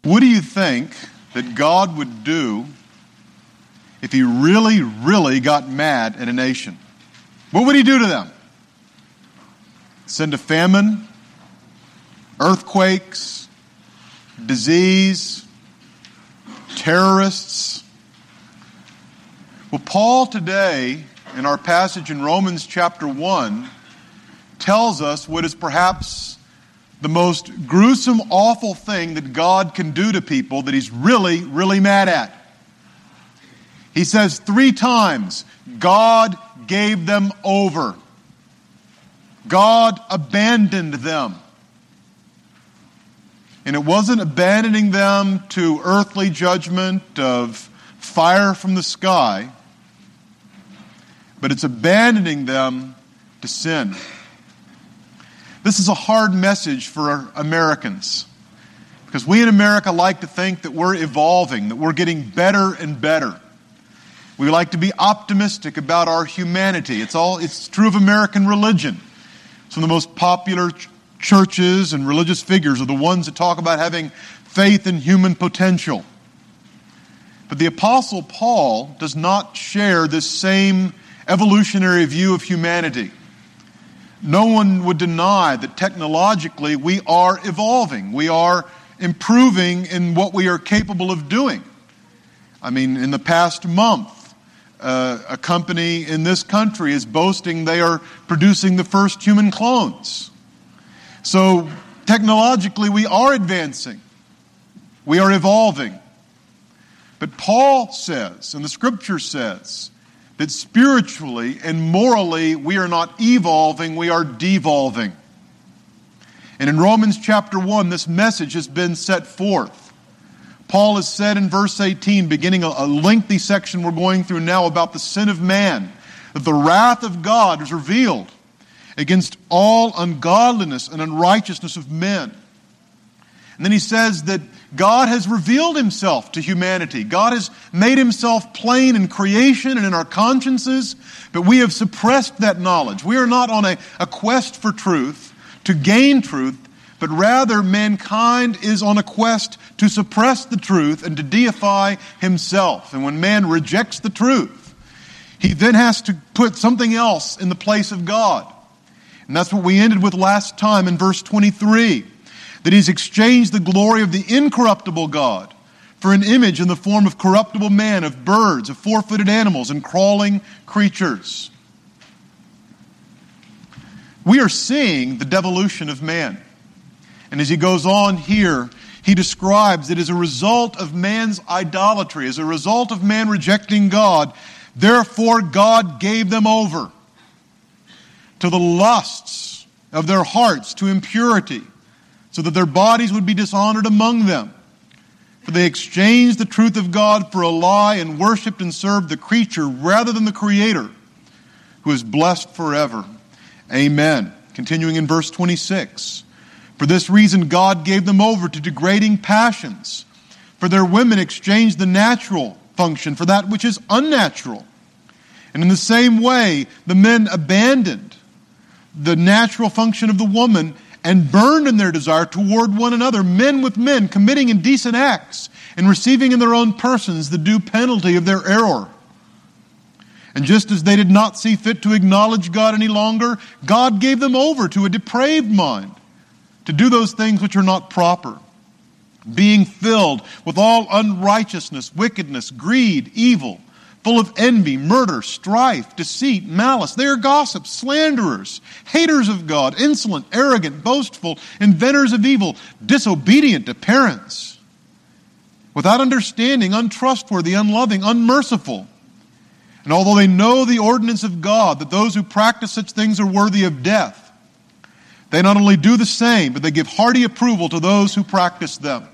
What do you think that God would do if He really, really got mad at a nation? What would He do to them? Send a famine, earthquakes, disease, terrorists? Well, Paul today, in our passage in Romans chapter 1, tells us what is perhaps the most gruesome, awful thing that God can do to people that He's really, really mad at. He says 3 times, God gave them over. God abandoned them. And it wasn't abandoning them to earthly judgment of fire from the sky, but it's abandoning them to sin. This is a hard message for Americans, because we in America like to think that we're evolving, that we're getting better and better. We like to be optimistic about our humanity. It's true of American religion. Some of the most popular churches and religious figures are the ones that talk about having faith in human potential. But the Apostle Paul does not share this same evolutionary view of humanity. No one would deny that technologically we are evolving. We are improving in what we are capable of doing. I mean, in the past month, a company in this country is boasting they are producing the first human clones. So technologically we are advancing. We are evolving. But Paul says, and the Scripture says, that spiritually and morally we are not evolving, we are devolving. And in Romans chapter 1, this message has been set forth. Paul has said in verse 18, beginning a lengthy section we're going through now about the sin of man, that the wrath of God is revealed against all ungodliness and unrighteousness of men. And then he says that God has revealed Himself to humanity. God has made Himself plain in creation and in our consciences, but we have suppressed that knowledge. We are not on a quest for truth, to gain truth, but rather mankind is on a quest to suppress the truth and to deify himself. And when man rejects the truth, he then has to put something else in the place of God. And that's what we ended with last time in verse 23. That He's exchanged the glory of the incorruptible God for an image in the form of corruptible man, of birds, of four-footed animals, and crawling creatures. We are seeing the devolution of man. And as he goes on here, he describes that as a result of man's idolatry, as a result of man rejecting God, therefore God gave them over to the lusts of their hearts, to impurity, so that their bodies would be dishonored among them. For they exchanged the truth of God for a lie and worshipped and served the creature rather than the Creator, who is blessed forever. Amen. Continuing in verse 26. For this reason God gave them over to degrading passions. For their women exchanged the natural function for that which is unnatural. And in the same way, the men abandoned the natural function of the woman and burned in their desire toward one another, men with men, committing indecent acts and receiving in their own persons the due penalty of their error. And just as they did not see fit to acknowledge God any longer, God gave them over to a depraved mind to do those things which are not proper, being filled with all unrighteousness, wickedness, greed, evil, full of envy, murder, strife, deceit, malice. They are gossips, slanderers, haters of God, insolent, arrogant, boastful, inventors of evil, disobedient to parents, without understanding, untrustworthy, unloving, unmerciful. And although they know the ordinance of God, that those who practice such things are worthy of death, they not only do the same, but they give hearty approval to those who practice them.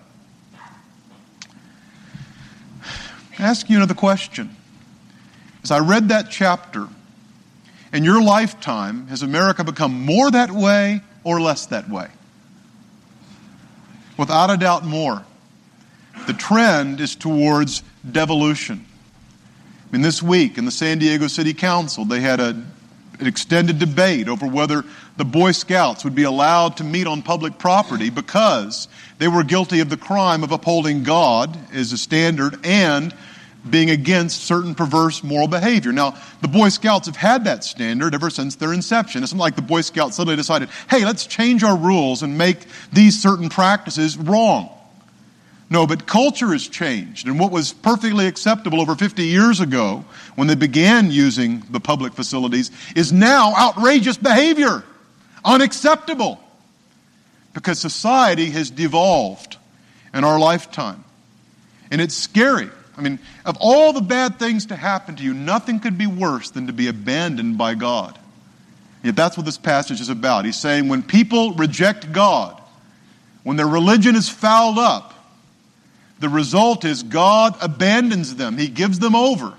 I ask you another question. As I read that chapter, in your lifetime, has America become more that way or less that way? Without a doubt, more. The trend is towards devolution. I mean, this week in the San Diego City Council, they had extended debate over whether the Boy Scouts would be allowed to meet on public property because they were guilty of the crime of upholding God as a standard and being against certain perverse moral behavior. Now, the Boy Scouts have had that standard ever since their inception. It's not like the Boy Scouts suddenly decided, hey, let's change our rules and make these certain practices wrong. No, but culture has changed, and what was perfectly acceptable over 50 years ago when they began using the public facilities is now outrageous behavior, unacceptable, because society has devolved in our lifetime. And it's scary. I mean, of all the bad things to happen to you, nothing could be worse than to be abandoned by God. Yet that's what this passage is about. He's saying when people reject God, when their religion is fouled up, the result is God abandons them. He gives them over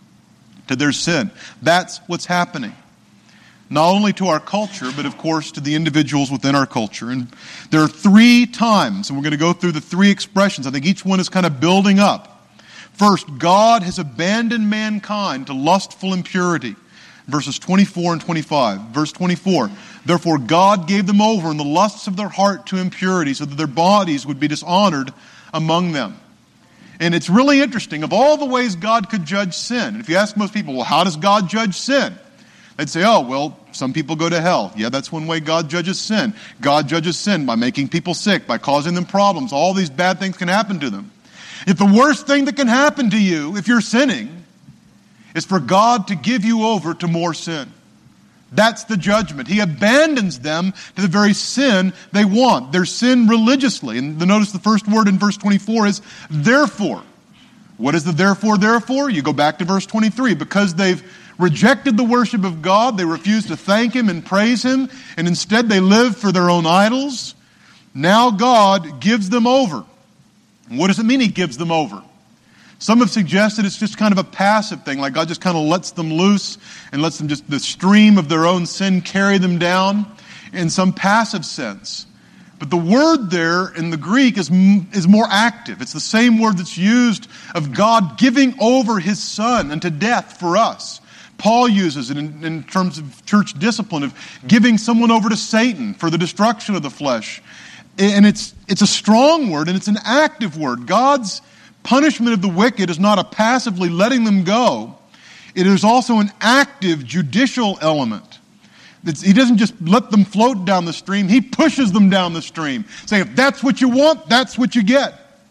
to their sin. That's what's happening. Not only to our culture, but of course to the individuals within our culture. And there are 3 times, and we're going to go through the 3 expressions. I think each one is kind of building up. First, God has abandoned mankind to lustful impurity. Verses 24 and 25. Verse 24, therefore God gave them over in the lusts of their heart to impurity, so that their bodies would be dishonored among them. And it's really interesting. Of all the ways God could judge sin, and if you ask most people, well, how does God judge sin? They'd say, oh, well, some people go to hell. Yeah, that's one way God judges sin. God judges sin by making people sick, by causing them problems. All these bad things can happen to them. If the worst thing that can happen to you, if you're sinning, is for God to give you over to more sin. That's the judgment. He abandons them to the very sin they want. Their sin religiously. And notice the first word in verse 24 is therefore. What is the therefore? You go back to verse 23. Because they've rejected the worship of God, they refuse to thank Him and praise Him, and instead they live for their own idols. Now God gives them over. And what does it mean He gives them over? Some have suggested it's just kind of a passive thing, like God just kind of lets them loose and lets them just, the stream of their own sin carry them down in some passive sense. But the word there in the Greek is more active. It's the same word that's used of God giving over His Son unto death for us. Paul uses it in terms of church discipline, of giving someone over to Satan for the destruction of the flesh. And it's a strong word and it's an active word. God's punishment of the wicked is not a passively letting them go. It is also an active judicial element. He doesn't just let them float down the stream. He pushes them down the stream, saying, if that's what you want, that's what you get.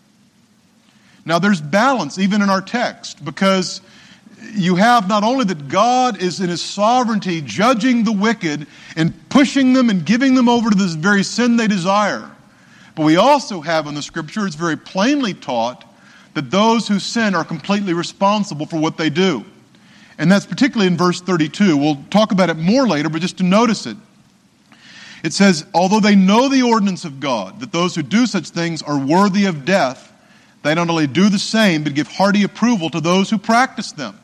Now there's balance even in our text, because you have not only that God is in His sovereignty judging the wicked and pushing them and giving them over to this very sin they desire, but we also have in the Scripture, it's very plainly taught, that those who sin are completely responsible for what they do. And that's particularly in verse 32. We'll talk about it more later, but just to notice it. It says, although they know the ordinance of God, that those who do such things are worthy of death, they not only do the same, but give hearty approval to those who practice them.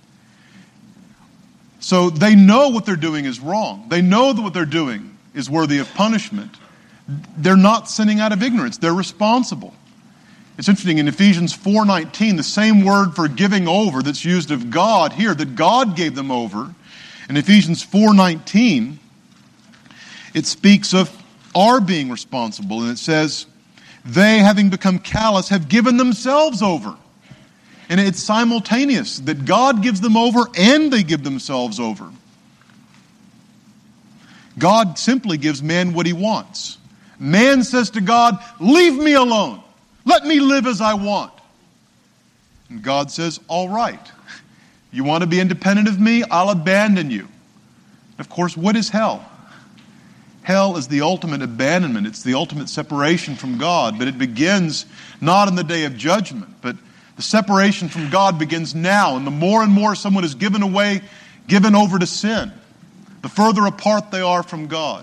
So they know what they're doing is wrong. They know that what they're doing is worthy of punishment. They're not sinning out of ignorance. They're responsible. It's interesting, in Ephesians 4:19, the same word for giving over that's used of God here, that God gave them over. In Ephesians 4:19, it speaks of our being responsible, and it says, they, having become callous, have given themselves over. And it's simultaneous, that God gives them over and they give themselves over. God simply gives man what he wants. Man says to God, leave me alone. Let me live as I want. And God says, all right. You want to be independent of me? I'll abandon you. Of course, what is hell? Hell is the ultimate abandonment. It's the ultimate separation from God. But it begins not in the day of judgment, but the separation from God begins now. And the more someone is given over to sin, the further apart they are from God.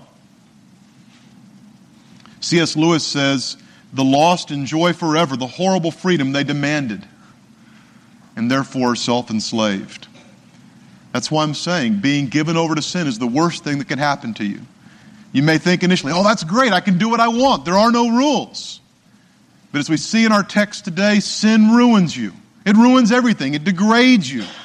C.S. Lewis says, the lost enjoy forever the horrible freedom they demanded, and therefore are self-enslaved. That's why I'm saying being given over to sin is the worst thing that can happen to you. You may think initially, oh, that's great, I can do what I want. There are no rules. But as we see in our text today, sin ruins you. It ruins everything. It degrades you.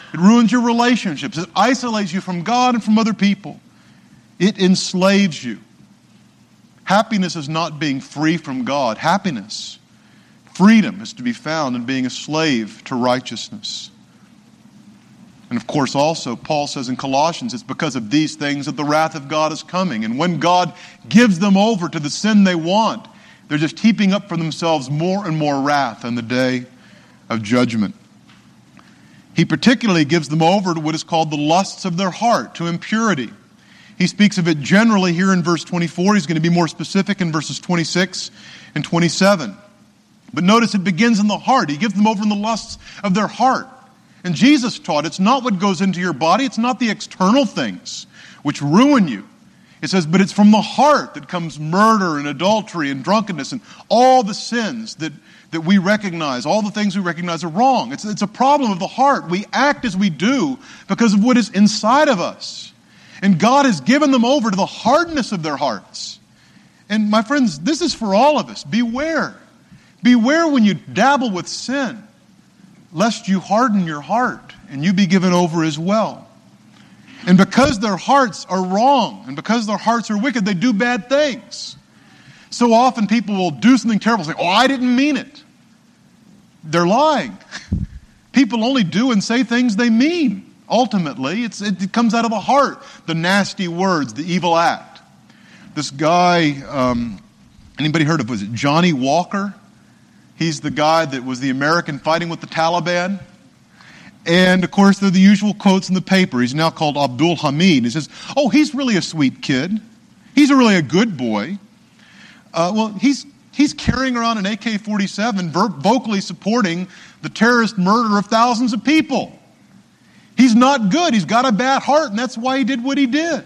It ruins your relationships. It isolates you from God and from other people. It enslaves you. Happiness is not being free from God. Happiness, freedom, is to be found in being a slave to righteousness. And of course also, Paul says in Colossians, it's because of these things that the wrath of God is coming. And when God gives them over to the sin they want, they're just heaping up for themselves more and more wrath on the day of judgment. He particularly gives them over to what is called the lusts of their heart, to impurity. He speaks of it generally here in verse 24. He's going to be more specific in verses 26 and 27. But notice it begins in the heart. He gives them over in the lusts of their heart. And Jesus taught it's not what goes into your body, it's not the external things which ruin you. It says, but it's from the heart that comes murder and adultery and drunkenness and all the sins that we recognize, all the things we recognize are wrong. It's a problem of the heart. We act as we do because of what is inside of us. And God has given them over to the hardness of their hearts. And my friends, this is for all of us. Beware. Beware when you dabble with sin, lest you harden your heart and you be given over as well. And because their hearts are wrong and because their hearts are wicked, they do bad things. So often people will do something terrible, saying, I didn't mean it. They're lying. People only do and say things they mean. Ultimately, it comes out of the heart, the nasty words, the evil act. This guy, anybody heard of, was it Johnny Walker? He's the guy that was the American fighting with the Taliban. And, of course, they're the usual quotes in the paper. He's now called Abdul Hamid. He says, he's really a sweet kid. He's really a good boy. He's carrying around an AK-47, vocally supporting the terrorist murder of thousands of people. He's not good. He's got a bad heart, and that's why he did what he did.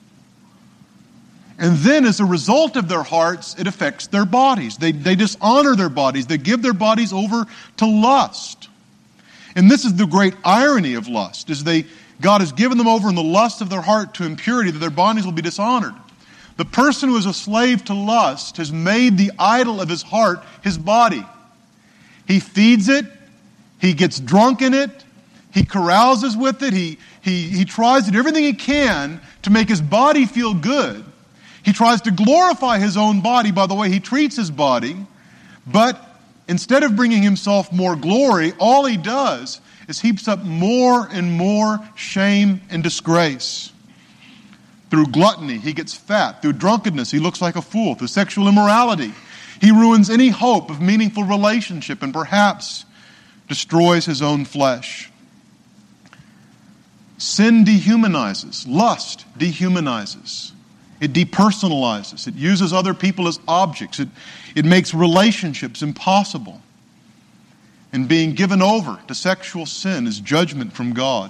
And then as a result of their hearts, it affects their bodies. They dishonor their bodies. They give their bodies over to lust. And this is the great irony of lust, is God has given them over in the lust of their heart to impurity, that their bodies will be dishonored. The person who is a slave to lust has made the idol of his heart his body. He feeds it. He gets drunk in it. He carouses with it. He tries to do everything he can to make his body feel good. He tries to glorify his own body by the way he treats his body. But instead of bringing himself more glory, all he does is heaps up more and more shame and disgrace. Through gluttony, he gets fat. Through drunkenness, he looks like a fool. Through sexual immorality, he ruins any hope of meaningful relationship and perhaps destroys his own flesh. Sin dehumanizes. Lust dehumanizes. It depersonalizes. It uses other people as objects. It makes relationships impossible. And being given over to sexual sin is judgment from God.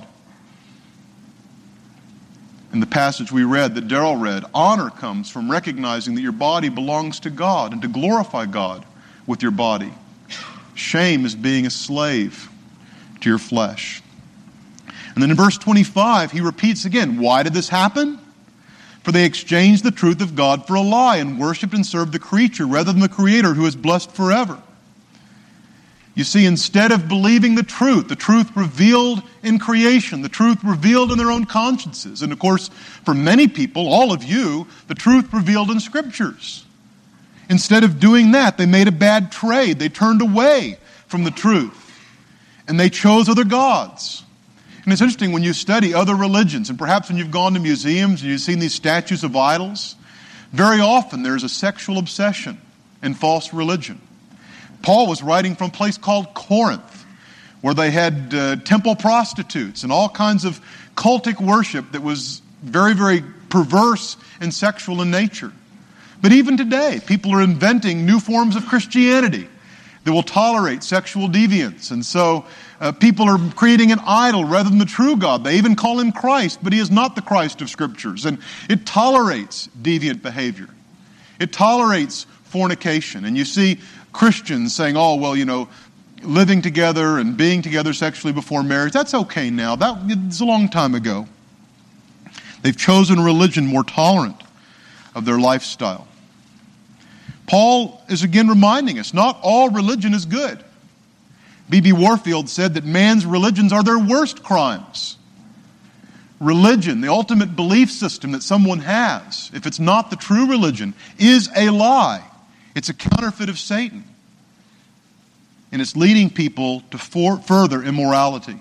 In the passage we read, that Darrell read, honor comes from recognizing that your body belongs to God and to glorify God with your body. Shame is being a slave to your flesh. And then in verse 25, he repeats again, why did this happen? For they exchanged the truth of God for a lie and worshipped and served the creature rather than the Creator who is blessed forever. You see, instead of believing the truth revealed in creation, the truth revealed in their own consciences, and of course, for many people, all of you, the truth revealed in Scriptures. Instead of doing that, they made a bad trade. They turned away from the truth, and they chose other gods. And it's interesting when you study other religions, and perhaps when you've gone to museums and you've seen these statues of idols, very often there's a sexual obsession in false religion. Paul was writing from a place called Corinth, where they had temple prostitutes and all kinds of cultic worship that was very, very perverse and sexual in nature. But even today, people are inventing new forms of Christianity that will tolerate sexual deviance. And so people are creating an idol rather than the true God. They even call him Christ, but he is not the Christ of Scriptures. And it tolerates deviant behavior. It tolerates fornication. And you see Christians saying, living together and being together sexually before marriage, that's okay now. It's a long time ago. They've chosen a religion more tolerant of their lifestyle. Paul is again reminding us, not all religion is good. B.B. Warfield said that man's religions are their worst crimes. Religion, the ultimate belief system that someone has, if it's not the true religion, is a lie. It's a counterfeit of Satan. And it's leading people to further immorality.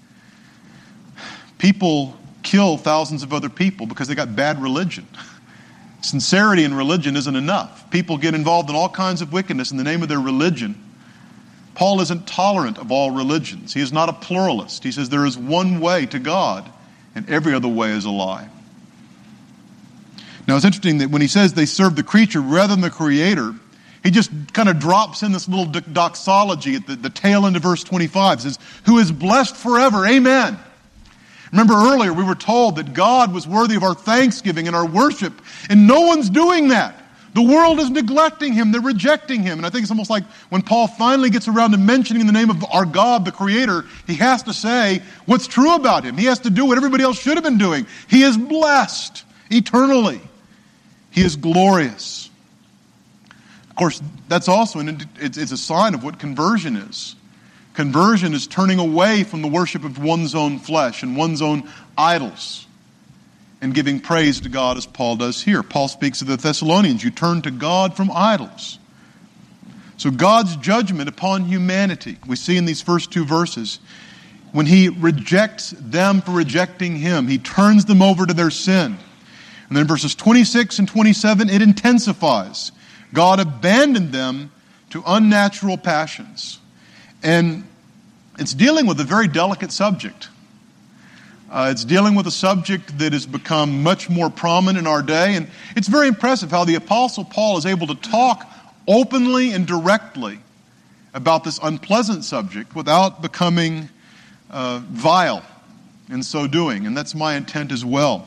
People kill thousands of other people because they got bad religion. Sincerity in religion isn't enough. People get involved in all kinds of wickedness in the name of their religion. Paul isn't tolerant of all religions. He is not a pluralist. He says there is one way to God, and every other way is a lie. Now it's interesting that when he says they serve the creature rather than the Creator, he just kind of drops in this little doxology at the tail end of verse 25. It says, who is blessed forever, amen. Remember earlier we were told that God was worthy of our thanksgiving and our worship, and no one's doing that. The world is neglecting Him. They're rejecting Him. And I think it's almost like when Paul finally gets around to mentioning the name of our God, the Creator, he has to say what's true about Him. He has to do what everybody else should have been doing. He is blessed eternally. He is glorious. Of course, that's also it's a sign of what conversion is. Conversion is turning away from the worship of one's own flesh and one's own idols and giving praise to God as Paul does here. Paul speaks to the Thessalonians, you turn to God from idols. So God's judgment upon humanity, we see in these first two verses, when He rejects them for rejecting Him, He turns them over to their sin. And then verses 26 and 27, it intensifies. God abandoned them to unnatural passions. And it's dealing with a very delicate subject. It's dealing with a subject that has become much more prominent in our day. And it's very impressive how the Apostle Paul is able to talk openly and directly about this unpleasant subject without becoming vile in so doing. And that's my intent as well.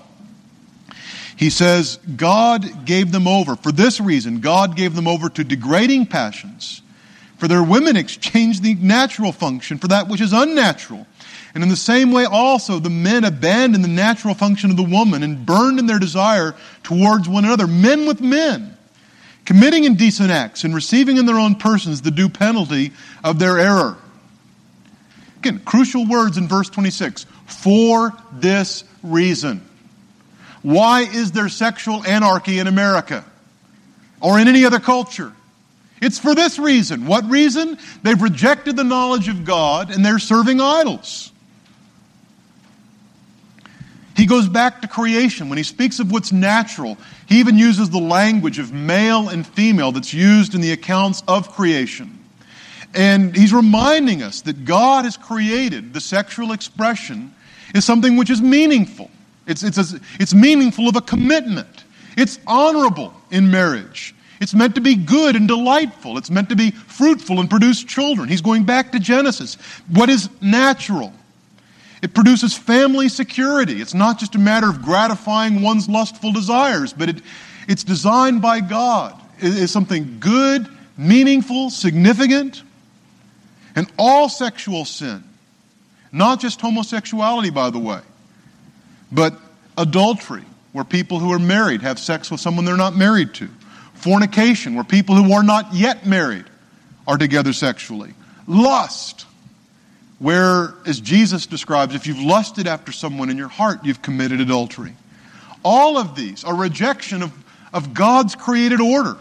He says, God gave them over. For this reason, God gave them over to degrading passions. For their women exchanged the natural function for that which is unnatural. And in the same way also, the men abandoned the natural function of the woman and burned in their desire towards one another, men with men, committing indecent acts and receiving in their own persons the due penalty of their error. Again, crucial words in verse 26. For this reason. Why is there sexual anarchy in America or in any other culture? It's for this reason. What reason? They've rejected the knowledge of God and they're serving idols. He goes back to creation. When he speaks of what's natural, he even uses the language of male and female that's used in the accounts of creation. And he's reminding us that God has created the sexual expression is something which is meaningful. It's meaningful of a commitment. It's honorable in marriage. It's meant to be good and delightful. It's meant to be fruitful and produce children. He's going back to Genesis. What is natural? It produces family security. It's not just a matter of gratifying one's lustful desires, but it's designed by God. It is something good, meaningful, significant. And all sexual sin, not just homosexuality, by the way, but adultery, where people who are married have sex with someone they're not married to. Fornication, where people who are not yet married are together sexually. Lust, where, as Jesus describes, if you've lusted after someone in your heart, you've committed adultery. All of these are rejection of God's created order.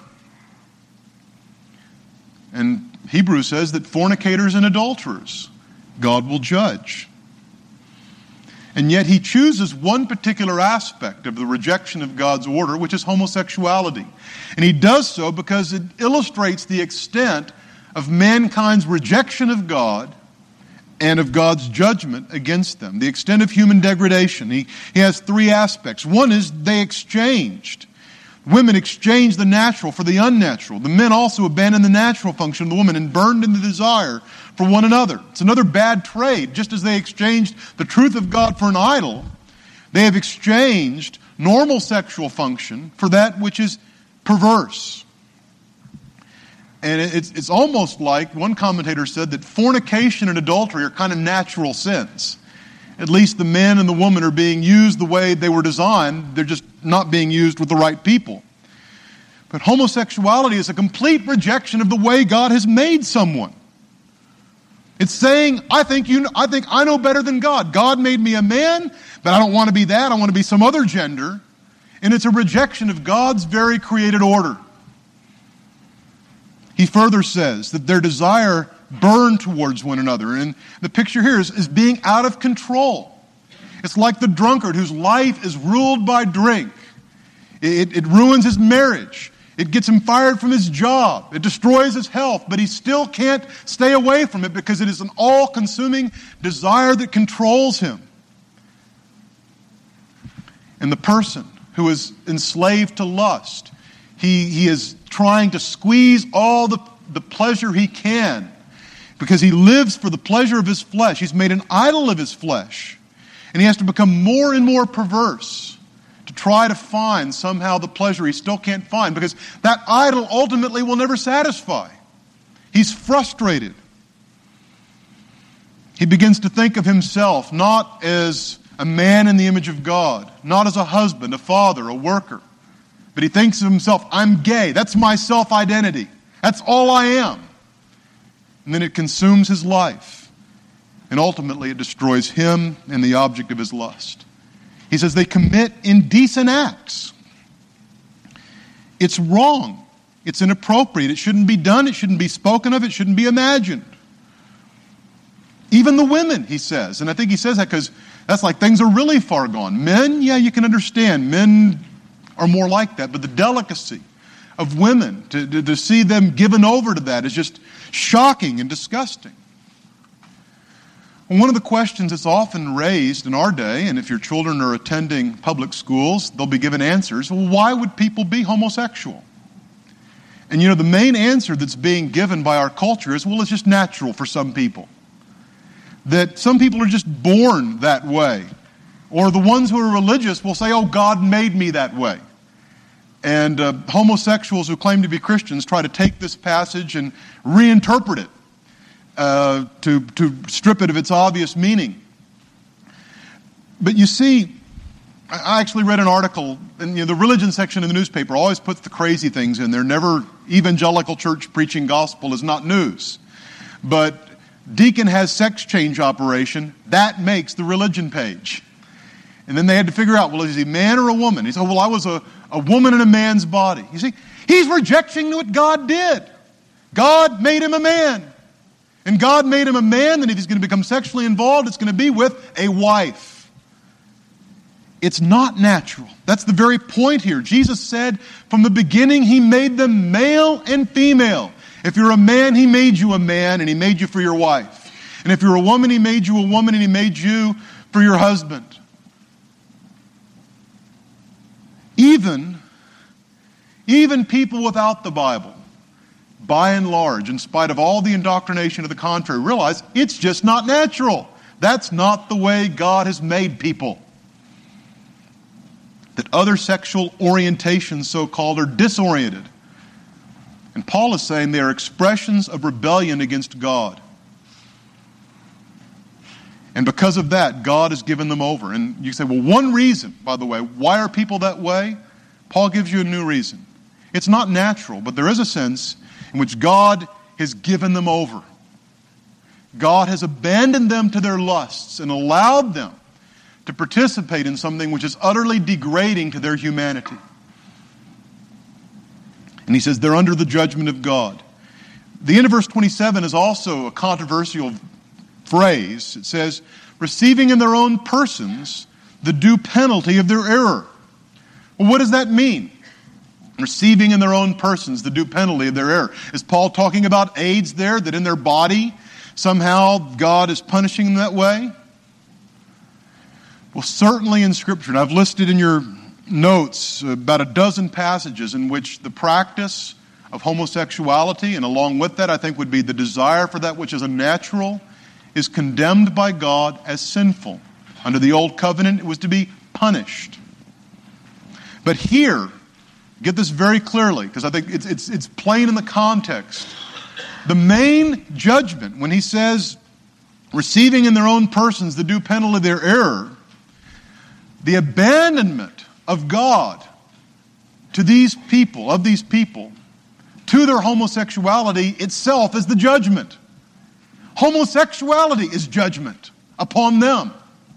And Hebrews says that fornicators and adulterers, God will judge. And yet he chooses one particular aspect of the rejection of God's order, which is homosexuality. And he does so because it illustrates the extent of mankind's rejection of God and of God's judgment against them, the extent of human degradation. He has three aspects. One is they exchanged. Women exchanged the natural for the unnatural. The men also abandoned the natural function of the woman and burned in the desire for one another. It's another bad trade. Just as they exchanged the truth of God for an idol, they have exchanged normal sexual function for that which is perverse. And it's almost like, one commentator said that fornication and adultery are kind of natural sins. At least the men and the woman are being used the way they were designed. They're just not being used with the right people. But homosexuality is a complete rejection of the way God has made someone. It's saying, I think I know better than God. God made me a man, but I don't want to be that. I want to be some other gender. And it's a rejection of God's very created order. He further says that their desire burned towards one another. And the picture here is being out of control. It's like the drunkard whose life is ruled by drink. It ruins his marriage. It gets him fired from his job. It destroys his health, but he still can't stay away from it because it is an all-consuming desire that controls him. And the person who is enslaved to lust, he is trying to squeeze all the pleasure he can because he lives for the pleasure of his flesh. He's made an idol of his flesh. And he has to become more and more perverse to try to find somehow the pleasure he still can't find, because that idol ultimately will never satisfy. He's frustrated. He begins to think of himself not as a man in the image of God, not as a husband, a father, a worker, but he thinks of himself, I'm gay. That's my self-identity. That's all I am. And then it consumes his life. And ultimately it destroys him and the object of his lust. He says they commit indecent acts. It's wrong. It's inappropriate. It shouldn't be done. It shouldn't be spoken of. It shouldn't be imagined. Even the women, he says. And I think he says that because that's like things are really far gone. Men, yeah, you can understand. Men are more like that. But the delicacy of women, to see them given over to that is just shocking and disgusting. One of the questions that's often raised in our day, and if your children are attending public schools, they'll be given answers. Well, why would people be homosexual? And the main answer that's being given by our culture is, well, it's just natural for some people. That some people are just born that way. Or the ones who are religious will say, oh, God made me that way. And homosexuals who claim to be Christians try to take this passage and reinterpret it. To strip it of its obvious meaning. But you see, I actually read an article, and the religion section in the newspaper always puts the crazy things in there. Never evangelical church preaching gospel is not news. But deacon has sex change operation, that makes the religion page. And then they had to figure out, well, is he a man or a woman? He said, well, I was a woman in a man's body. You see, he's rejecting what God did. God made him a man. And God made him a man, and if he's going to become sexually involved, it's going to be with a wife. It's not natural. That's the very point here. Jesus said from the beginning he made them male and female. If you're a man, he made you a man, and he made you for your wife. And if you're a woman, he made you a woman, and he made you for your husband. Even people without the Bible, by and large, in spite of all the indoctrination to the contrary, realize it's just not natural. That's not the way God has made people. That other sexual orientations, so-called, are disoriented. And Paul is saying they are expressions of rebellion against God. And because of that, God has given them over. And you say, well, one reason, by the way, why are people that way? Paul gives you a new reason. It's not natural, but there is a sense in which God has given them over. God has abandoned them to their lusts and allowed them to participate in something which is utterly degrading to their humanity. And he says they're under the judgment of God. The end of verse 27 is also a controversial phrase. It says, receiving in their own persons the due penalty of their error. Well, what does that mean? Receiving in their own persons the due penalty of their error. Is Paul talking about AIDS there, that in their body somehow God is punishing them that way? Well, certainly in Scripture, and I've listed in your notes about a dozen passages in which the practice of homosexuality, and along with that I think would be the desire for that which is unnatural, is condemned by God as sinful. Under the Old Covenant, it was to be punished. But here, get this very clearly, because I think it's plain in the context. The main judgment, when he says, receiving in their own persons the due penalty of their error, the abandonment of God to these people, to their homosexuality itself is the judgment. Homosexuality is judgment upon them.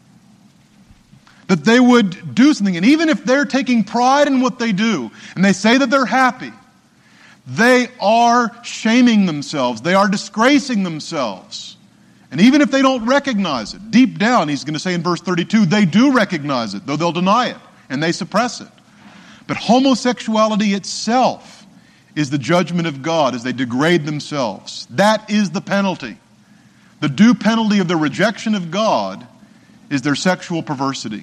That they would do something, and even if they're taking pride in what they do, and they say that they're happy, they are shaming themselves. They are disgracing themselves. And even if they don't recognize it, deep down, he's going to say in verse 32, they do recognize it, though they'll deny it, and they suppress it. But homosexuality itself is the judgment of God as they degrade themselves. That is the penalty. The due penalty of the rejection of God is their sexual perversity.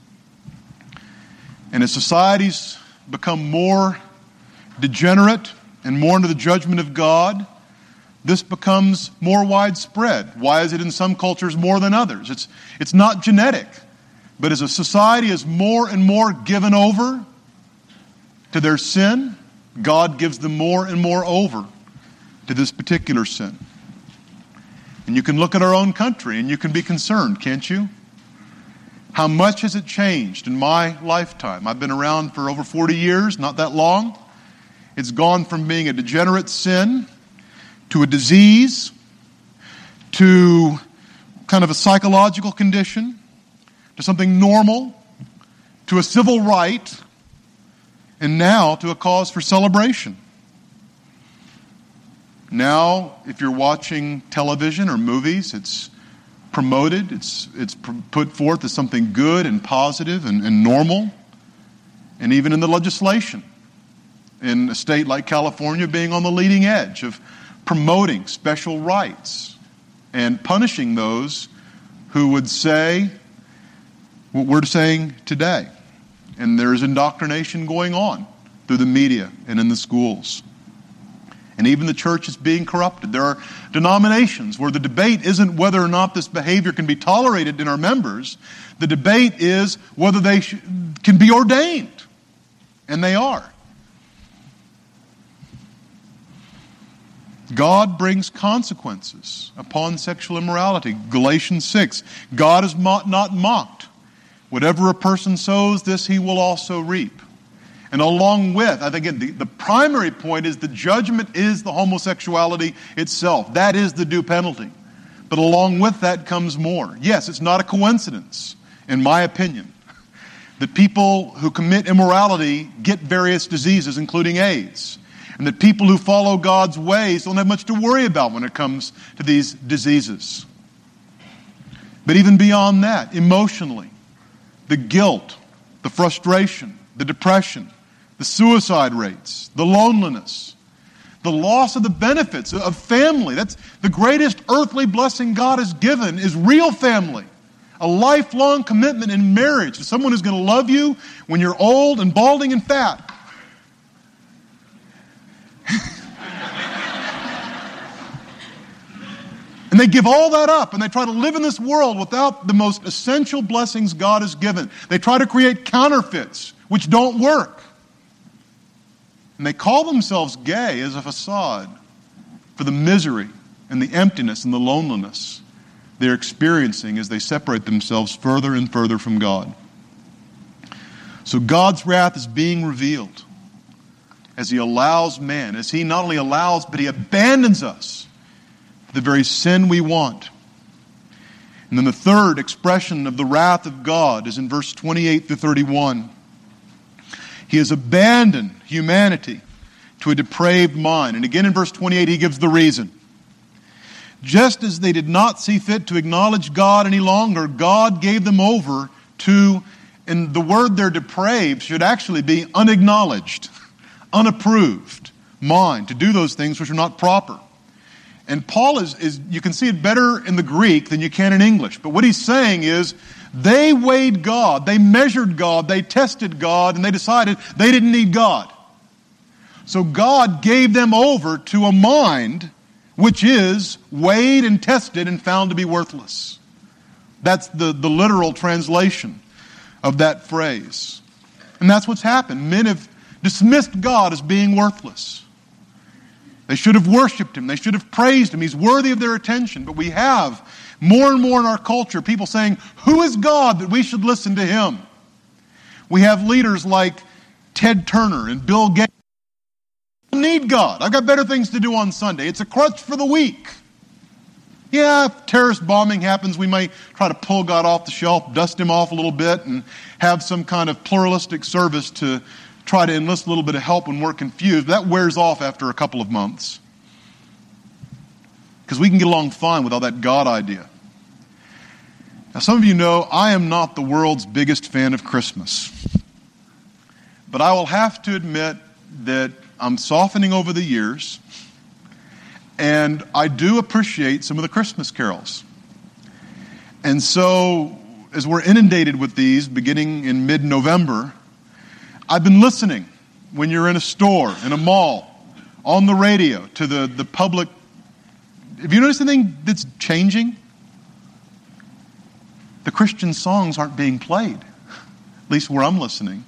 And as societies become more degenerate and more under the judgment of God, this becomes more widespread. Why is it in some cultures more than others? It's not genetic. But as a society is more and more given over to their sin, God gives them more and more over to this particular sin. And you can look at our own country and you can be concerned, can't you? How much has it changed in my lifetime? I've been around for over 40 years, not that long. It's gone from being a degenerate sin to a disease, to kind of a psychological condition, to something normal, to a civil right, and now to a cause for celebration. Now, if you're watching television or movies, it's promoted, it's put forth as something good and positive and normal, and even in the legislation, in a state like California being on the leading edge of promoting special rights and punishing those who would say what we're saying today. And there's indoctrination going on through the media and in the schools. And even the church is being corrupted. There are denominations where the debate isn't whether or not this behavior can be tolerated in our members. The debate is whether they can be ordained. And they are. God brings consequences upon sexual immorality. Galatians 6, God is not mocked. Whatever a person sows, this he will also reap. And along with, I think the primary point is the judgment is the homosexuality itself. That is the due penalty. But along with that comes more. Yes, it's not a coincidence, in my opinion, that people who commit immorality get various diseases, including AIDS. And that people who follow God's ways don't have much to worry about when it comes to these diseases. But even beyond that, emotionally, the guilt, the frustration, the depression, the suicide rates, the loneliness, the loss of the benefits of family. That's the greatest earthly blessing God has given is real family. A lifelong commitment in marriage to someone who's going to love you when you're old and balding and fat. And they give all that up and they try to live in this world without the most essential blessings God has given. They try to create counterfeits which don't work. And they call themselves gay as a facade for the misery and the emptiness and the loneliness they're experiencing as they separate themselves further and further from God. So God's wrath is being revealed as He allows man, as He not only allows, but He abandons us to the very sin we want. And then the third expression of the wrath of God is in verse 28 to 31. He has abandoned humanity to a depraved mind. And again in verse 28 he gives the reason. Just as they did not see fit to acknowledge God any longer, God gave them over to, and the word there depraved should actually be unacknowledged, unapproved mind, to do those things which are not proper. And Paul is you can see it better in the Greek than you can in English. But what he's saying is, they weighed God, they measured God, they tested God, and they decided they didn't need God. So God gave them over to a mind which is weighed and tested and found to be worthless. That's the literal translation of that phrase. And that's what's happened. Men have dismissed God as being worthless. They should have worshipped Him. They should have praised Him. He's worthy of their attention. But we have more and more in our culture people saying, who is God that we should listen to Him? We have leaders like Ted Turner and Bill Gates. I don't need God. I've got better things to do on Sunday. It's a crutch for the weak. Yeah, if terrorist bombing happens, we may try to pull God off the shelf, dust him off a little bit, and have some kind of pluralistic service to try to enlist a little bit of help when we're confused. That wears off after a couple of months. Because we can get along fine with all that God idea. Now, some of you know I am not the world's biggest fan of Christmas. But I will have to admit that I'm softening over the years. And I do appreciate some of the Christmas carols. And so, as we're inundated with these beginning in mid-November, I've been listening when you're in a store, in a mall, on the radio, to the public. Have you noticed anything that's changing? The Christian songs aren't being played, at least where I'm listening.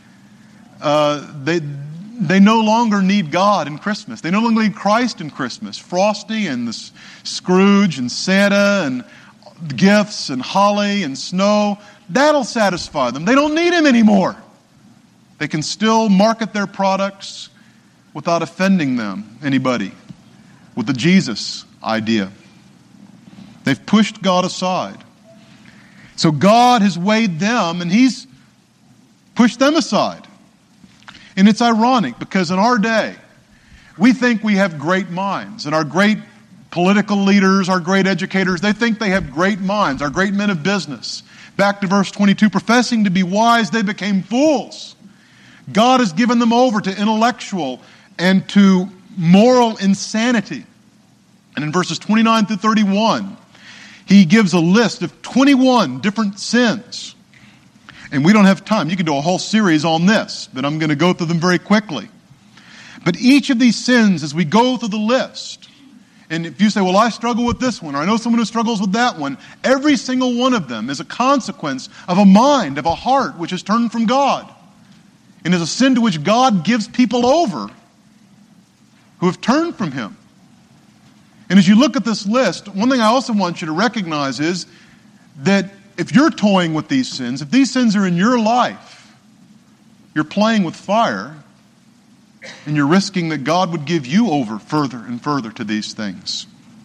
They no longer need God in Christmas. They no longer need Christ in Christmas. Frosty and the Scrooge and Santa and gifts and holly and snow, that'll satisfy them. They don't need Him anymore. They can still market their products without offending anybody, with the Jesus idea. They've pushed God aside. So God has weighed them and He's pushed them aside. And it's ironic because in our day, we think we have great minds. And our great political leaders, our great educators, they think they have great minds, our great men of business. Back to verse 22, professing to be wise, they became fools. God has given them over to intellectual and to moral insanity. And in verses 29 through 31, He gives a list of 21 different sins. And we don't have time. You could do a whole series on this, but I'm going to go through them very quickly. But each of these sins, as we go through the list, and if you say, well, I struggle with this one, or I know someone who struggles with that one, every single one of them is a consequence of a mind, of a heart which is turned from God. And is a sin to which God gives people over who have turned from Him. And as you look at this list, one thing I also want you to recognize is that if you're toying with these sins, if these sins are in your life, you're playing with fire, and you're risking that God would give you over further and further to these things.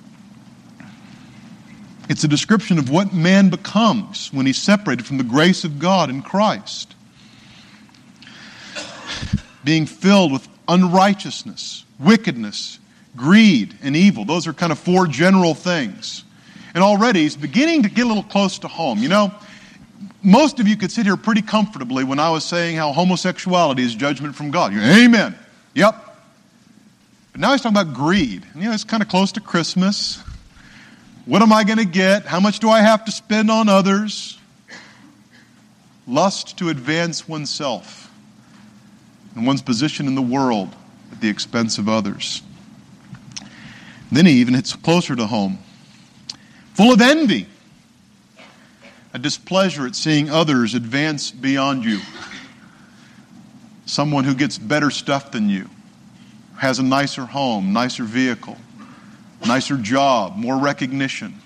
It's a description of what man becomes when he's separated from the grace of God in Christ. Being filled with unrighteousness, wickedness, greed, and evil. Those are kind of four general things. And already he's beginning to get a little close to home. You know, most of you could sit here pretty comfortably when I was saying how homosexuality is judgment from God. You're, amen. Yep. But now he's talking about greed. And, you know, it's kind of close to Christmas. What am I going to get? How much do I have to spend on others? Lust to advance oneself and one's position in the world at the expense of others. Then he even hits closer to home. Full of envy, a displeasure at seeing others advance beyond you. Someone who gets better stuff than you, has a nicer home, nicer vehicle, nicer job, more recognition.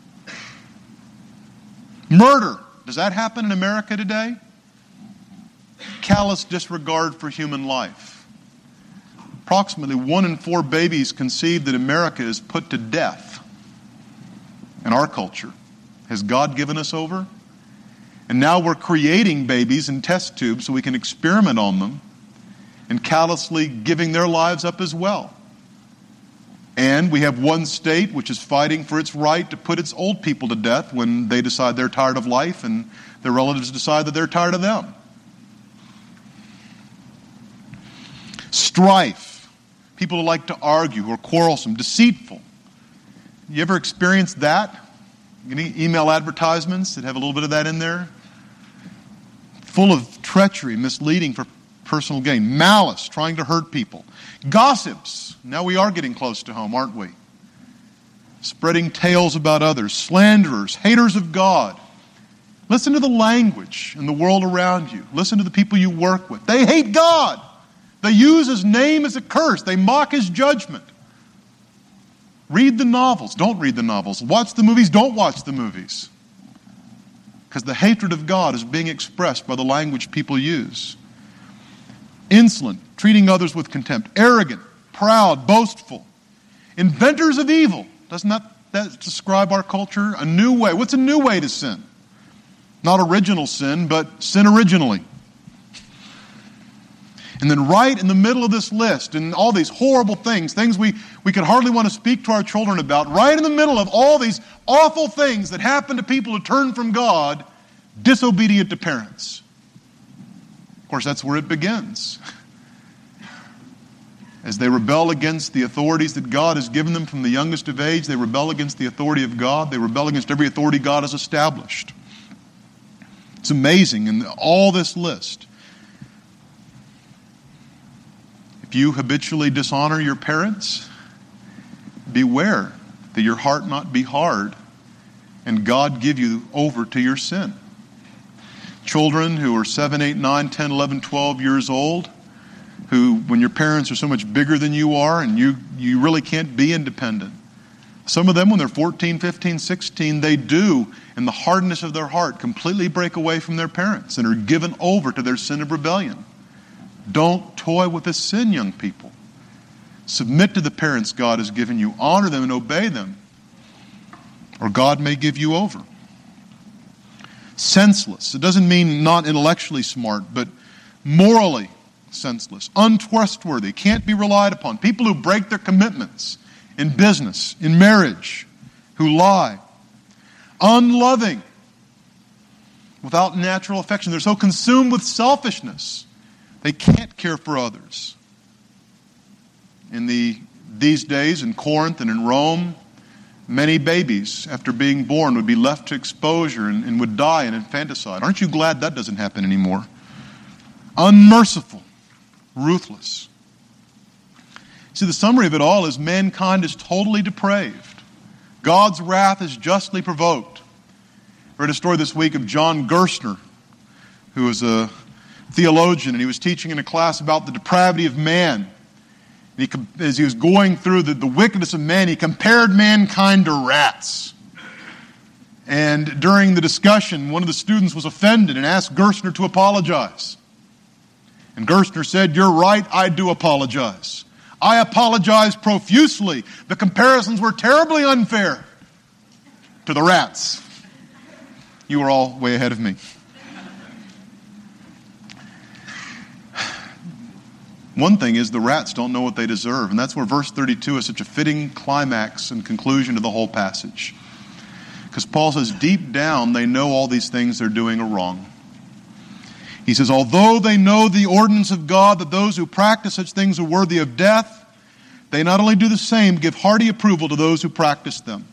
Murder, does that happen in America today? Callous disregard for human life. Approximately 1 in 4 babies conceived in America is put to death. In our culture. Has God given us over? And now we're creating babies in test tubes so we can experiment on them and callously giving their lives up as well. And we have one state which is fighting for its right to put its old people to death when they decide they're tired of life and their relatives decide that they're tired of them. Strife. People who like to argue, who are quarrelsome, deceitful. You ever experienced that? Any email advertisements that have a little bit of that in there? Full of treachery, misleading for personal gain. Malice, trying to hurt people. Gossips. Now we are getting close to home, aren't we? Spreading tales about others. Slanderers, haters of God. Listen to the language in the world around you. Listen to the people you work with. They hate God. They use His name as a curse. They mock His judgment. Read the novels. Don't read the novels. Watch the movies. Don't watch the movies. Because the hatred of God is being expressed by the language people use. Insolent, treating others with contempt. Arrogant, proud, boastful. Inventors of evil. Doesn't that that describe our culture? A new way. What's a new way to sin? Not original sin, but sin originally. And then right in the middle of this list, and all these horrible things we could hardly want to speak to our children about, right in the middle of all these awful things that happen to people who turn from God, disobedient to parents. Of course, that's where it begins. As they rebel against the authorities that God has given them from the youngest of age, they rebel against the authority of God. They rebel against every authority God has established. It's amazing in all this list. If you habitually dishonor your parents, beware that your heart not be hard and God give you over to your sin. Children who are 7, 8, 9, 10, 11, 12 years old, who, when your parents are so much bigger than you are and you really can't be independent. Some of them, when they're 14, 15, 16, they do, in the hardness of their heart, completely break away from their parents and are given over to their sin of rebellion. Don't toy with this sin, young people. Submit to the parents God has given you. Honor them and obey them, or God may give you over. Senseless. It doesn't mean not intellectually smart, but morally senseless, untrustworthy, can't be relied upon. People who break their commitments in business, in marriage, who lie. Unloving, without natural affection. They're so consumed with selfishness, they can't care for others. In these days, in Corinth and in Rome, many babies, after being born, would be left to exposure and would die in infanticide. Aren't you glad that doesn't happen anymore? Unmerciful, ruthless. See, the summary of it all is mankind is totally depraved. God's wrath is justly provoked. I read a story this week of John Gerstner, who was a theologian, and he was teaching in a class about the depravity of man. As he was going through the wickedness of man, he compared mankind to rats. And during the discussion, one of the students was offended and asked Gerstner to apologize. And Gerstner said, "You're right, I do apologize. I apologize profusely. The comparisons were terribly unfair to the rats." You were all way ahead of me. One thing is the rats don't know what they deserve, and that's where verse 32 is such a fitting climax and conclusion to the whole passage. Because Paul says deep down they know all these things they're doing are wrong. He says, although they know the ordinance of God that those who practice such things are worthy of death, they not only do the same, give hearty approval to those who practice them.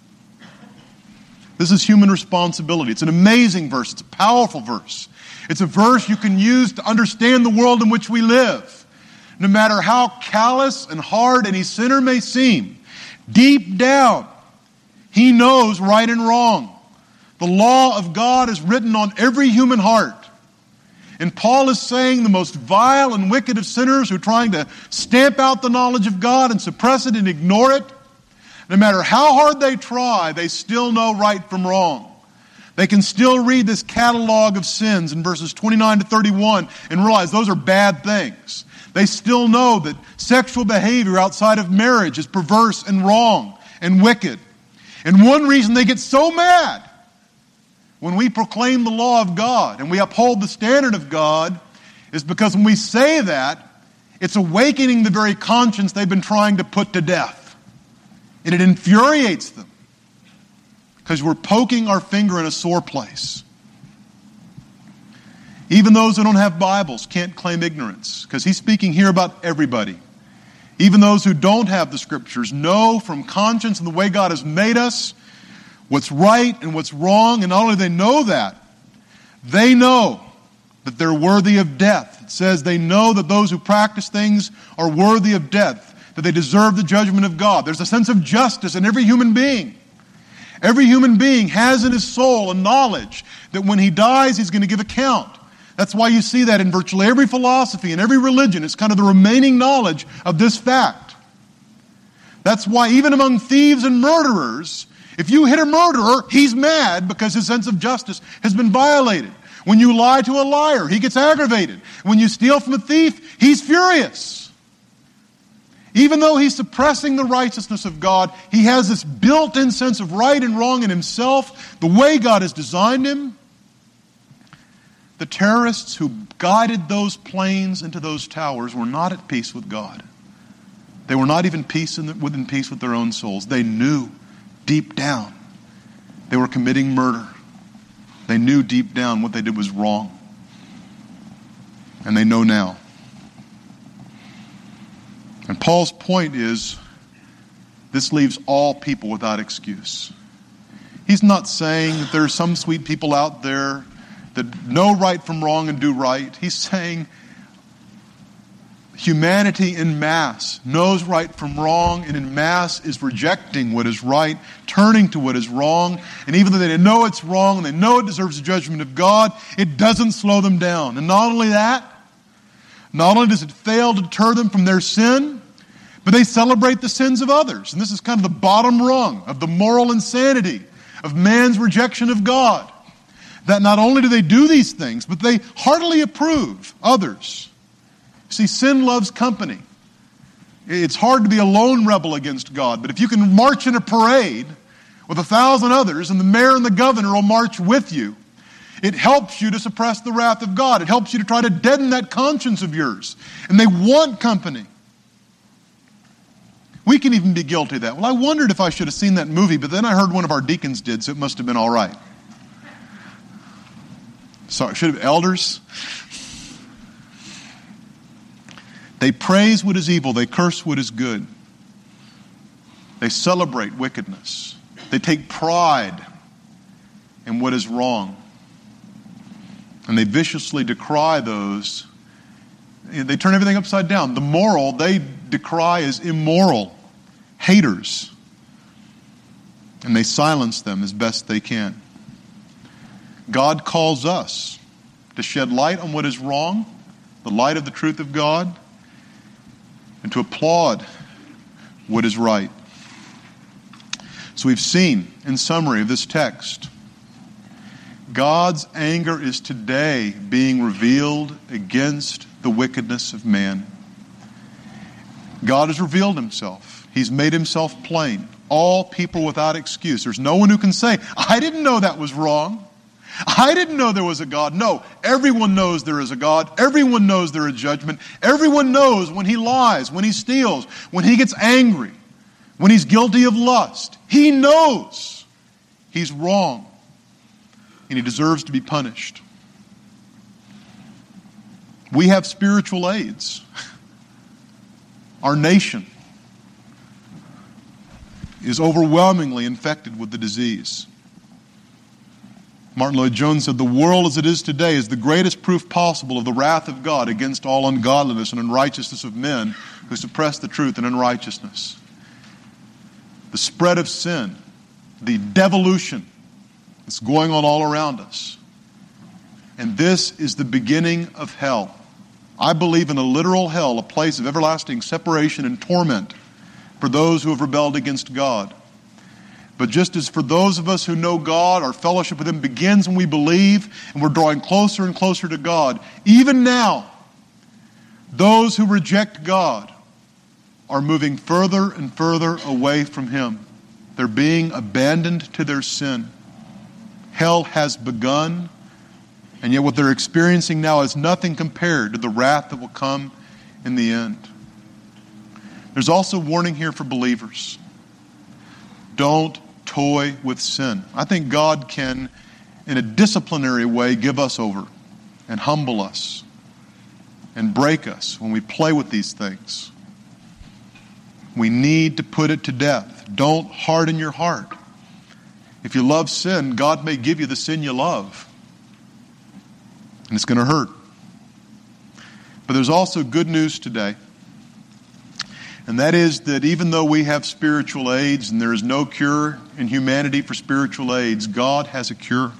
This is human responsibility. It's an amazing verse. It's a powerful verse. It's a verse you can use to understand the world in which we live. No matter how callous and hard any sinner may seem, deep down, he knows right and wrong. The law of God is written on every human heart. And Paul is saying the most vile and wicked of sinners who are trying to stamp out the knowledge of God and suppress it and ignore it, no matter how hard they try, they still know right from wrong. They can still read this catalog of sins in verses 29 to 31 and realize those are bad things. They still know that sexual behavior outside of marriage is perverse and wrong and wicked. And one reason they get so mad when we proclaim the law of God and we uphold the standard of God is because when we say that, it's awakening the very conscience they've been trying to put to death. And it infuriates them because we're poking our finger in a sore place. Even those who don't have Bibles can't claim ignorance, because he's speaking here about everybody. Even those who don't have the Scriptures know from conscience and the way God has made us what's right and what's wrong. And not only do they know that, they know that they're worthy of death. It says they know that those who practice things are worthy of death, that they deserve the judgment of God. There's a sense of justice in every human being. Every human being has in his soul a knowledge that when he dies, he's going to give account. That's why you see that in virtually every philosophy and every religion. It's kind of the remaining knowledge of this fact. That's why even among thieves and murderers, if you hit a murderer, he's mad because his sense of justice has been violated. When you lie to a liar, he gets aggravated. When you steal from a thief, he's furious. Even though he's suppressing the righteousness of God, he has this built-in sense of right and wrong in himself, the way God has designed him. The terrorists who guided those planes into those towers were not at peace with God. They were not even within peace with their own souls. They knew deep down they were committing murder. They knew deep down what they did was wrong. And they know now. And Paul's point is, this leaves all people without excuse. He's not saying that there are some sweet people out there that know right from wrong and do right. He's saying humanity in mass knows right from wrong, and in mass is rejecting what is right, turning to what is wrong. And even though they know it's wrong and they know it deserves the judgment of God, it doesn't slow them down. And not only that, not only does it fail to deter them from their sin, but they celebrate the sins of others. And this is kind of the bottom rung of the moral insanity of man's rejection of God. That not only do they do these things, but they heartily approve others. See, sin loves company. It's hard to be a lone rebel against God, but if you can march in a parade with 1,000 others and the mayor and the governor will march with you, it helps you to suppress the wrath of God. It helps you to try to deaden that conscience of yours. And they want company. We can even be guilty of that. Well, I wondered if I should have seen that movie, but then I heard one of our deacons did, so it must have been all right. Sorry, should have elders. They praise what is evil. They curse what is good. They celebrate wickedness. They take pride in what is wrong. And they viciously decry those. They turn everything upside down. The moral they decry as immoral, haters. And they silence them as best they can. God calls us to shed light on what is wrong, the light of the truth of God, and to applaud what is right. So we've seen, in summary of this text, God's anger is today being revealed against the wickedness of man. God has revealed himself. He's made himself plain. All people without excuse. There's no one who can say, I didn't know that was wrong. I didn't know there was a God. No, everyone knows there is a God. Everyone knows there is judgment. Everyone knows when he lies, when he steals, when he gets angry, when he's guilty of lust. He knows he's wrong and he deserves to be punished. We have spiritual aids. Our nation is overwhelmingly infected with the disease. Martin Lloyd-Jones said, the world as it is today is the greatest proof possible of the wrath of God against all ungodliness and unrighteousness of men who suppress the truth in unrighteousness. The spread of sin, the devolution that's going on all around us. And this is the beginning of hell. I believe in a literal hell, a place of everlasting separation and torment for those who have rebelled against God. But just as for those of us who know God, our fellowship with him begins when we believe and we're drawing closer and closer to God. Even now, those who reject God are moving further and further away from him. They're being abandoned to their sin. Hell has begun, and yet what they're experiencing now is nothing compared to the wrath that will come in the end. There's also warning here for believers. Don't toy with sin. I think God can, in a disciplinary way, give us over and humble us and break us when we play with these things. We need to put it to death. Don't harden your heart. If you love sin, God may give you the sin you love. And it's going to hurt. But there's also good news today. And that is that even though we have spiritual aids and there is no cure in humanity for spiritual aids, God has a cure.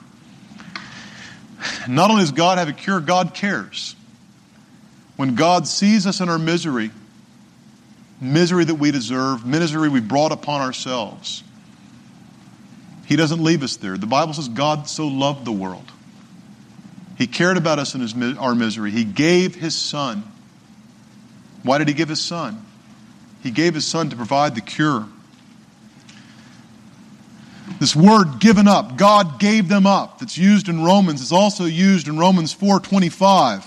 Not only does God have a cure, God cares. When God sees us in our misery that we deserve, misery we brought upon ourselves, he doesn't leave us there. The Bible says God so loved the world. He cared about us in our misery. He gave his Son. Why did he give his Son? He gave His Son to provide the cure. This word given up, God gave them up, that's used in Romans, is also used in Romans 4:25.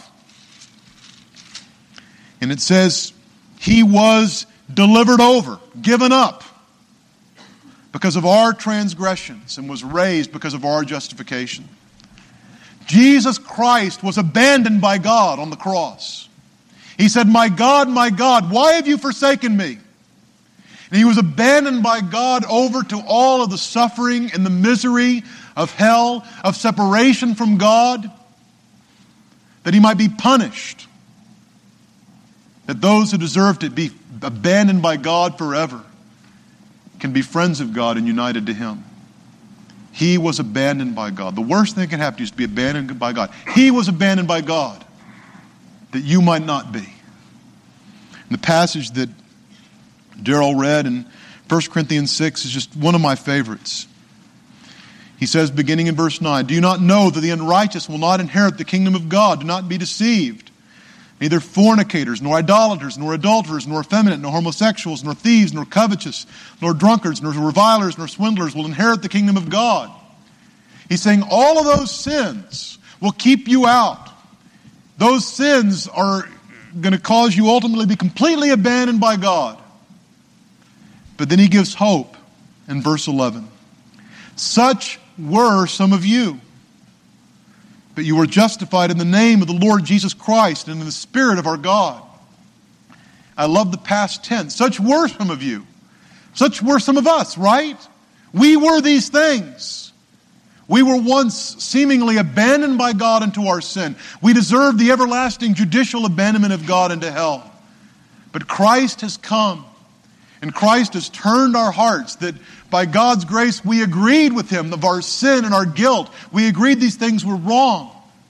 And it says, He was delivered over, given up, because of our transgressions, and was raised because of our justification. Jesus Christ was abandoned by God on the cross. He said, my God, why have you forsaken me? And He was abandoned by God over to all of the suffering and the misery of hell, of separation from God, that He might be punished, that those who deserve to be abandoned by God forever can be friends of God and united to Him. He was abandoned by God. The worst thing that can happen to you is to be abandoned by God. He was abandoned by God that you might not be. And the passage that Daryl read in 1 Corinthians 6 is just one of my favorites. He says, beginning in verse 9, do you not know that the unrighteous will not inherit the kingdom of God? Do not be deceived. Neither fornicators, nor idolaters, nor adulterers, nor effeminate, nor homosexuals, nor thieves, nor covetous, nor drunkards, nor revilers, nor swindlers will inherit the kingdom of God. He's saying all of those sins will keep you out. Those sins are going to cause you ultimately to be completely abandoned by God. But then he gives hope in verse 11. Such were some of you. But you were justified in the name of the Lord Jesus Christ and in the Spirit of our God. I love the past tense. Such were some of you. Such were some of us, right? We were these things. We were once seemingly abandoned by God into our sin. We deserved the everlasting judicial abandonment of God into hell. But Christ has come, and Christ has turned our hearts that by God's grace we agreed with Him of our sin and our guilt. We agreed these things were wrong.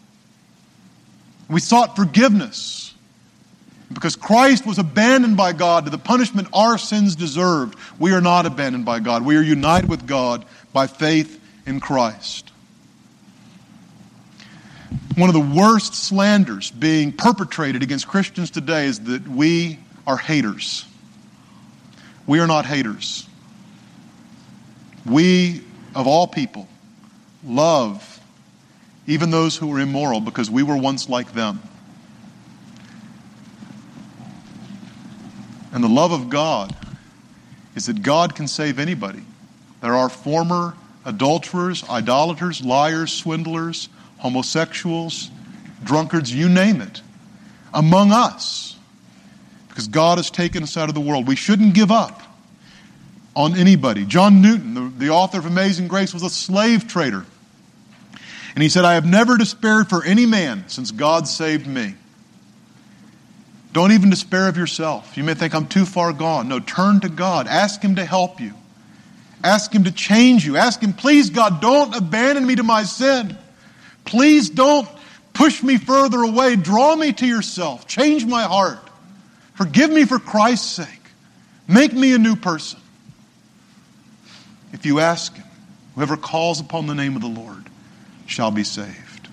We sought forgiveness. Because Christ was abandoned by God to the punishment our sins deserved, we are not abandoned by God. We are united with God by faith in Christ. One of the worst slanders being perpetrated against Christians today is that we are haters. We are not haters. We, of all people, love even those who are immoral because we were once like them. And the love of God is that God can save anybody. There are former adulterers, idolaters, liars, swindlers, homosexuals, drunkards, you name it, among us. Because God has taken us out of the world. We shouldn't give up on anybody. John Newton, the author of Amazing Grace, was a slave trader. And he said, I have never despaired for any man since God saved me. Don't even despair of yourself. You may think, I'm too far gone. No, turn to God. Ask Him to help you. Ask Him to change you. Ask Him, please, God, don't abandon me to my sin. Please don't push me further away. Draw me to yourself. Change my heart. Forgive me for Christ's sake. Make me a new person. If you ask Him, whoever calls upon the name of the Lord shall be saved.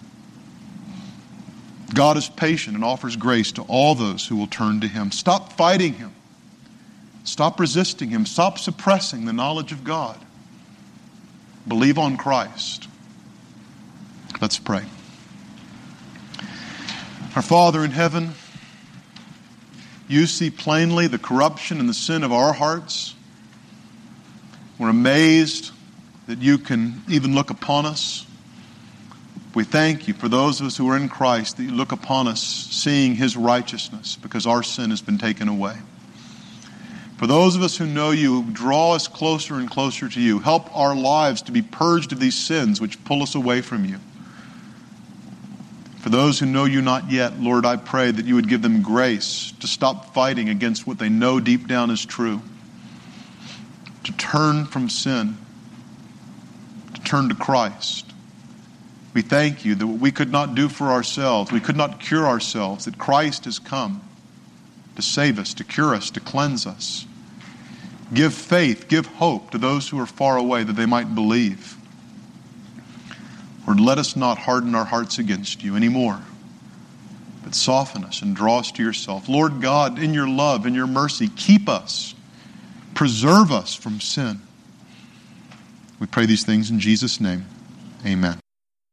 God is patient and offers grace to all those who will turn to Him. Stop fighting Him. Stop resisting Him. Stop suppressing the knowledge of God. Believe on Christ. Let's pray. Our Father in heaven, You see plainly the corruption and the sin of our hearts. We're amazed that You can even look upon us. We thank You for those of us who are in Christ, that You look upon us seeing His righteousness because our sin has been taken away. For those of us who know You, draw us closer and closer to You. Help our lives to be purged of these sins which pull us away from You. For those who know You not yet, Lord, I pray that You would give them grace to stop fighting against what they know deep down is true. To turn from sin. To turn to Christ. We thank You that what we could not do for ourselves, we could not cure ourselves, that Christ has come to save us, to cure us, to cleanse us. Give faith, give hope to those who are far away that they might believe. Lord, let us not harden our hearts against You anymore, but that soften us and draw us to yourself. Lord God, in your love and your mercy, keep us, preserve us from sin. We pray these things in Jesus' name. Amen.